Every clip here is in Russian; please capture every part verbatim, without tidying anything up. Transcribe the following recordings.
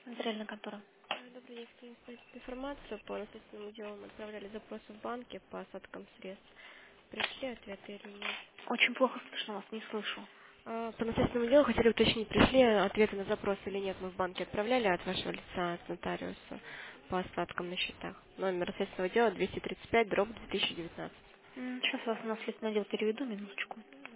Нотариальная контора. Э, Добрый день, хотим спросить информацию по наследственному делу. Мы отправляли запросы в банке по остаткам средств. Пришли ответы или нет? Очень плохо слышно вас, не слышу. А, По наследственному делу хотели уточнить, пришли ответы на запрос или нет. Мы в банке отправляли от вашего лица, от нотариуса, по остаткам на счетах. Номер наследственного дела двести тридцать пять, дробь две тысячи девятнадцать. М, Сейчас вас на следственный отдел переведу, минуточку.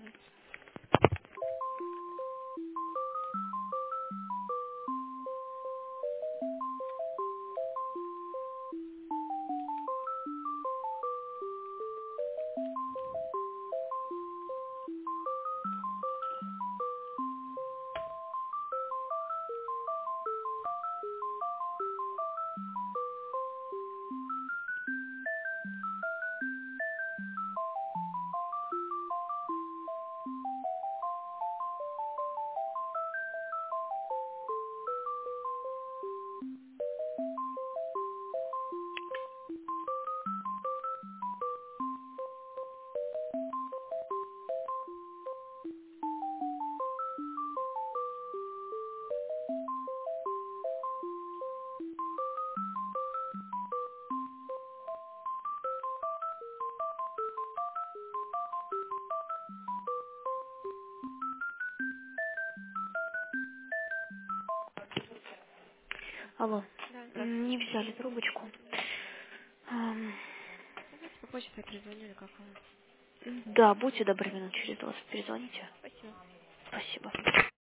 Алло. Да, М, здравствуйте. Не взяли трубочку. Ам, Давайте попозже я перезвоню или как вам. Да, будьте добры, минут через двадцать перезвоните. Спасибо. Спасибо.